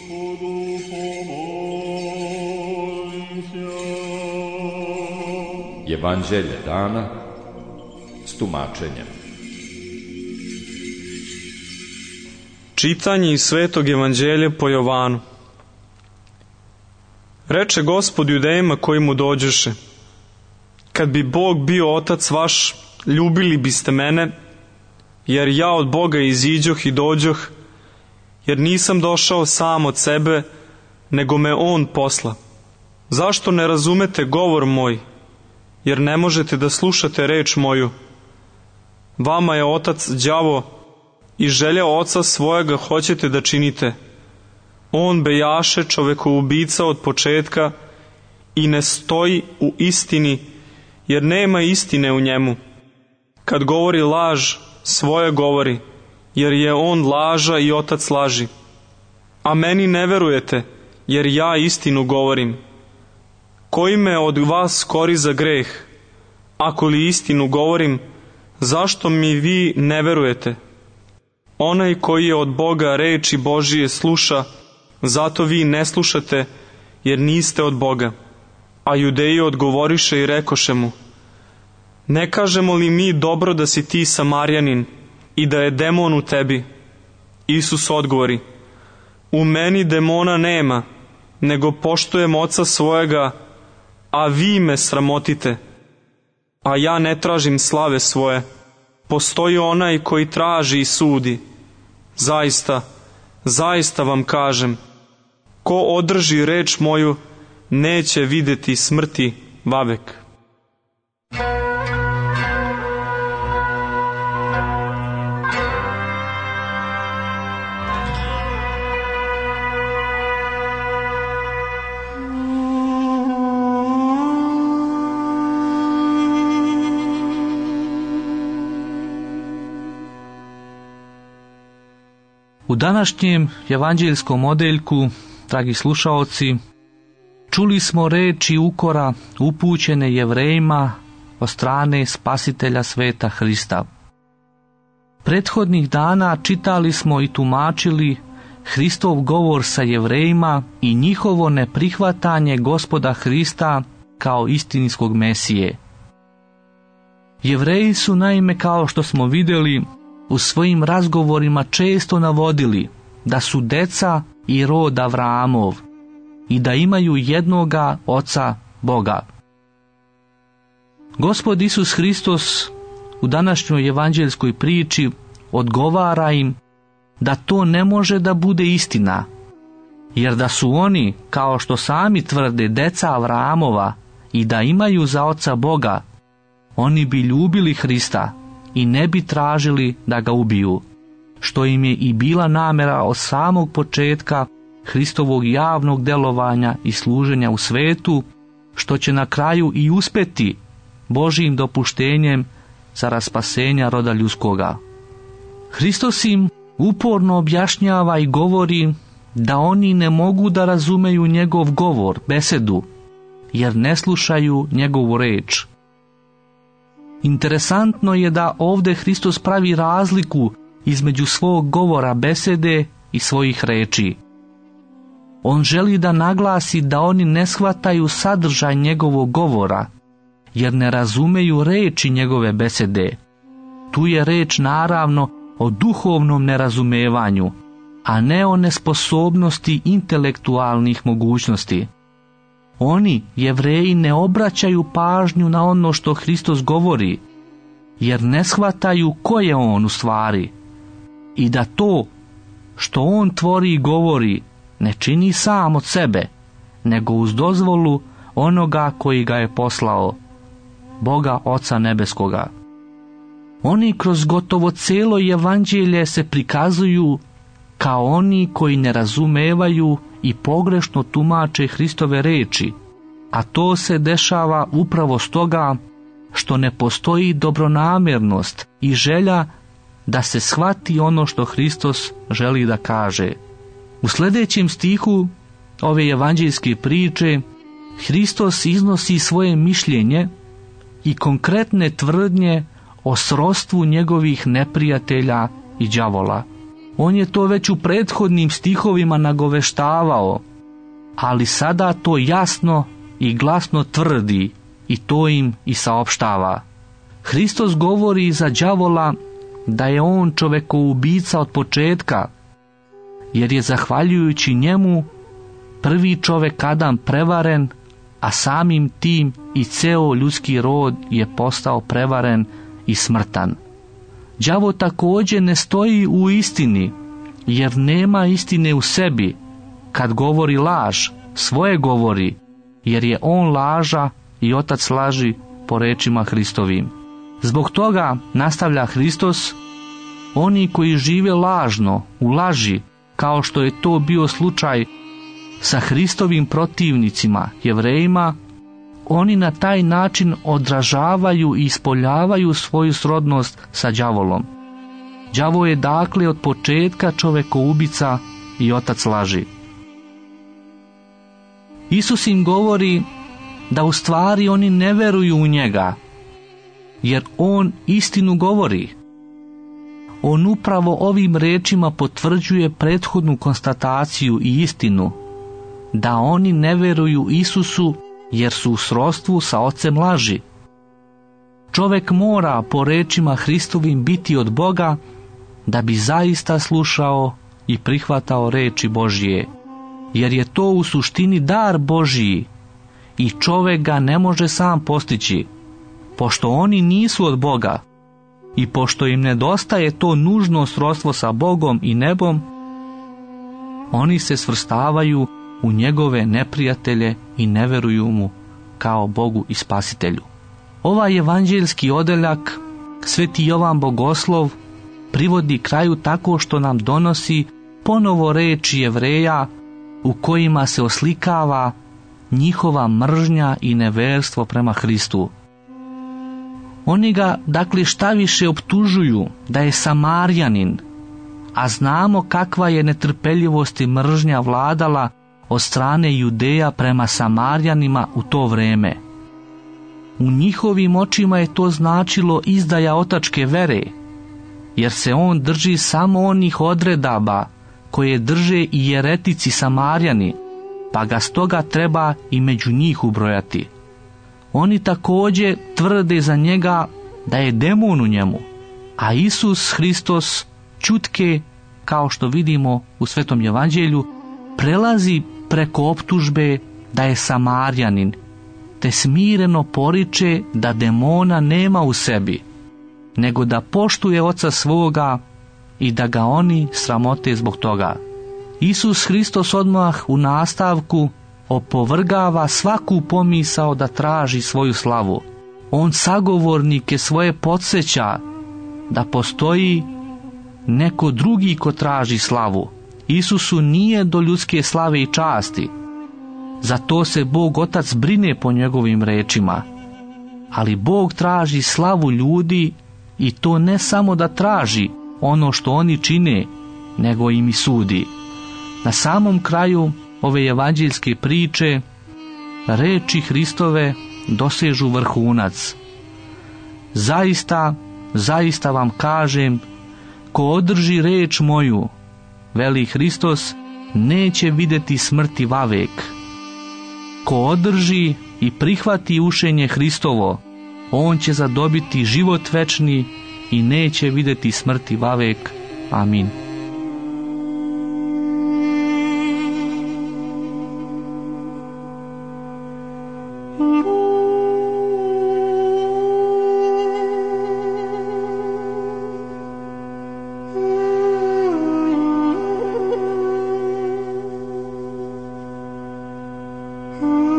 Evanđelje dana s tumačenjem. Čitanje iz Svetog evanđelja po Jovanu. Reče Gospod Judejima koji mu dođoše: kad bi Bog bio otac vaš, ljubili biste mene, jer ja od Boga iziđoh i dođoh, jer nisam došao sam od sebe, nego me On posla. Zašto ne razumete govor moj, jer ne možete da slušate reč moju? Vama je otac đavo i želja oca svojega hoćete da činite. On bejaše čovekoubica od početka i ne stoji u istini, jer nema istine u njemu. Kad govori laž, svoje govori, jer je on laža i otac laži. A meni ne verujete, jer ja istinu govorim. Koji me od vas kori za greh? Ako li istinu govorim, zašto mi vi ne verujete? Onaj koji je od Boga reči Božije sluša, zato vi ne slušate, jer niste od Boga. A Judeji odgovoriše i rekoše mu: ne kažemo li mi dobro da si ti Samarjanin i da je demon u tebi? Isus odgovori: u meni demona nema, nego poštujem oca svojega, a vi me sramotite. A ja ne tražim slave svoje, postoji onaj koji traži i sudi. Zaista, zaista vam kažem, ko održi reč moju, neće videti smrti vavek. U današnjem evanđeljskom odeljku, dragi slušaoci, čuli smo reči ukora upućene Jevrejima od strane Spasitelja sveta Hrista. Prethodnih dana čitali smo i tumačili Hristov govor sa Jevrejima i njihovo neprihvatanje Gospoda Hrista kao istinskog Mesije. Jevreji su naime, kao što smo vidjeli, u svojim razgovorima često navodili da su deca i rod Avraamov i da imaju jednoga oca Boga. Gospod Isus Hristos u današnjoj evanđeljskoj priči odgovara im da to ne može da bude istina, jer da su oni, kao što sami tvrde, deca Avraamova i da imaju za oca Boga, oni bi ljubili Hrista i ne bi tražili da ga ubiju, što im je i bila namera od samog početka Hristovog javnog delovanja i služenja u svetu, što će na kraju i uspeti Božjim dopuštenjem za raspasenja roda ljudskoga. Hristos im uporno objašnjava i govori da oni ne mogu da razumeju njegov govor, besedu, jer ne slušaju njegovu reč. Interesantno je da ovdje Hristos pravi razliku između svog govora, besede i svojih reči. On želi da naglasi da oni ne shvataju sadržaj njegovog govora, jer ne razumeju reči njegove besede. Tu je reč naravno o duhovnom nerazumevanju, a ne o nesposobnosti intelektualnih mogućnosti. Oni, Jevreji, ne obraćaju pažnju na ono što Hristos govori, jer ne shvataju ko je on u stvari i da to što on tvori i govori ne čini sam od sebe, nego uz dozvolu onoga koji ga je poslao, Boga Oca Nebeskoga. Oni kroz gotovo cijelo evanđelje se prikazuju kao oni koji ne razumevaju i pogrešno tumače Hristove reči, a to se dešava upravo stoga što ne postoji dobronamjernost i želja da se shvati ono što Hristos želi da kaže. U sljedećem stihu ove evanđeljske priče Hristos iznosi svoje mišljenje i konkretne tvrdnje o srodstvu njegovih neprijatelja i đavola. On je to već u prethodnim stihovima nagoveštavao, ali sada to jasno i glasno tvrdi i to im i saopštava. Hristos govori za đavola da je on čovekoubica od početka, jer je zahvaljujući njemu prvi čovek Adam prevaren, a samim tim i ceo ljudski rod je postao prevaren i smrtan. Đavo također ne stoji u istini, jer nema istine u sebi. Kad govori laž, svoje govori, jer je on laža i otac laži po rečima Hristovim. Zbog toga, nastavlja Hristos, oni koji žive lažno, u laži, kao što je to bio slučaj sa Hristovim protivnicima, Jevrejima, oni na taj način odražavaju i ispoljavaju svoju srodnost sa đavolom. Đavo je dakle od početka čovekoubica i otac laži. Isus im govori da u stvari oni ne veruju u njega, jer on istinu govori. On upravo ovim rečima potvrđuje prethodnu konstataciju i istinu, da oni ne veruju Isusu jer su u srodstvu sa ocem laži. Čovek mora po rečima Hristovim biti od Boga da bi zaista slušao i prihvatao reči Božje, jer je to u suštini dar Božji i čovek ga ne može sam postići, pošto oni nisu od Boga i pošto im nedostaje to nužno srodstvo sa Bogom i nebom, oni se svrstavaju u njegove neprijatelje i ne veruju mu kao Bogu i Spasitelju. Ovaj evanđeljski odeljak Sveti Jovan Bogoslov privodi kraju tako što nam donosi ponovo reči Jevreja u kojima se oslikava njihova mržnja i neverstvo prema Hristu. Oni ga, dakle, šta više optužuju da je Samarjanin, a znamo kakva je netrpeljivost i mržnja vladala od strane Judeja prema Samarjanima u to vreme. U njihovim očima je to značilo izdaja otačke vere, jer se on drži samo onih odredaba koje drže i jeretici Samarjani, pa ga stoga treba i među njih ubrojati. Oni također tvrde za njega da je demon u njemu, a Isus Hristos ćutke, kao što vidimo u Svetom Evanđelju, prelazi preko optužbe da je Samarjanin, te smireno poriče da demona nema u sebi, nego da poštuje oca svoga i da ga oni sramote zbog toga. Isus Hristos odmah u nastavku opovrgava svaku pomisao da traži svoju slavu. On sagovornike svoje podsjeća da postoji neko drugi ko traži slavu. Isusu nije do ljudske slave i časti. Zato se Bog Otac brine po njegovim rečima. Ali Bog traži slavu ljudi i to ne samo da traži ono što oni čine, nego im i sudi. Na samom kraju ove evanđeljske priče reči Hristove dosežu vrhunac. Zaista, zaista vam kažem, ko održi reč moju, veli Hristos, neće vidjeti smrti vavek. Ko održi i prihvati učenje Hristovo, on će zadobiti život večni i neće vidjeti smrti vavek. Amin. Mm-hmm.